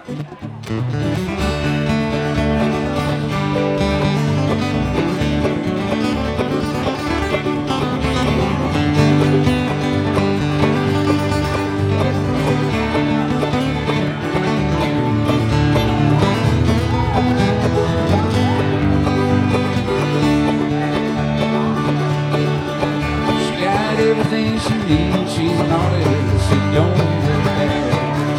Everything she needs, she's an artist, she don't look bad.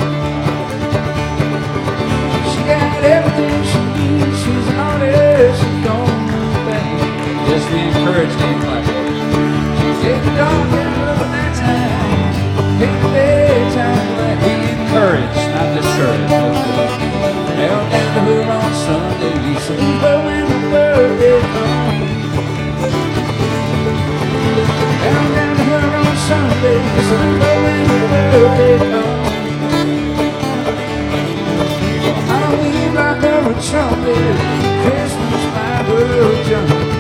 She got everything she needs, she's an artist, she don't look bad. Just be encouraged, ain't like that. Take the dark and look at that time. Take the daytime, but be encouraged, not discouraged. Held down to her on Sunday, so but when the birthday comes. Held down to her on Sunday, so when the birthday comes. Halloween like her a trumpet, Christmas by her jump.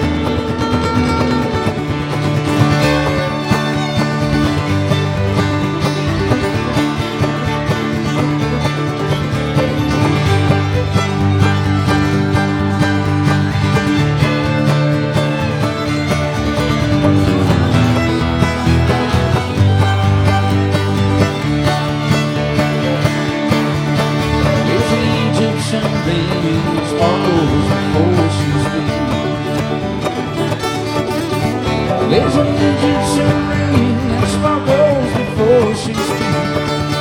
There's an Egyptian ring that sparkles before she speaks.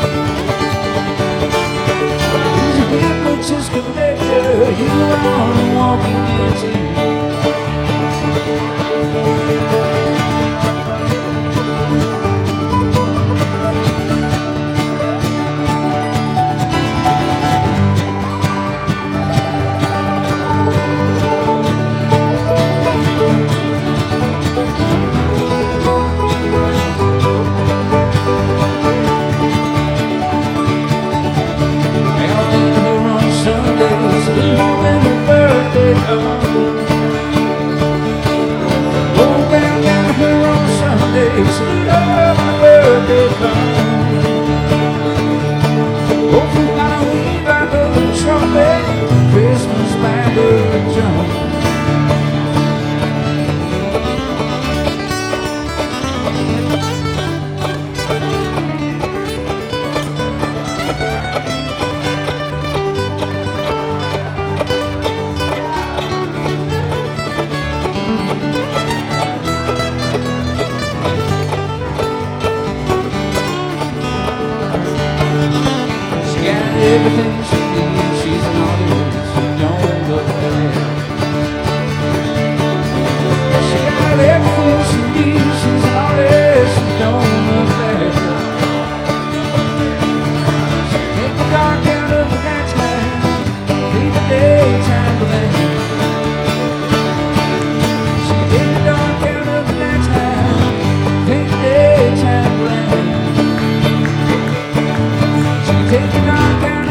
He's a hypnotist connector, you are a walking entity. Everything she needs, she's an artist, she don't look bad. She got everything she needs, she's an artist, she don't look bad. She take the dark out of the nighttime, leave the daytime blank. She take the dark out of the nighttime, take the daytime blank. She take the dark out.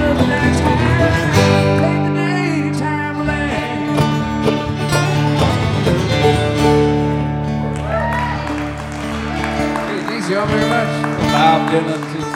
Thank you all very much. Bob Dylan, too.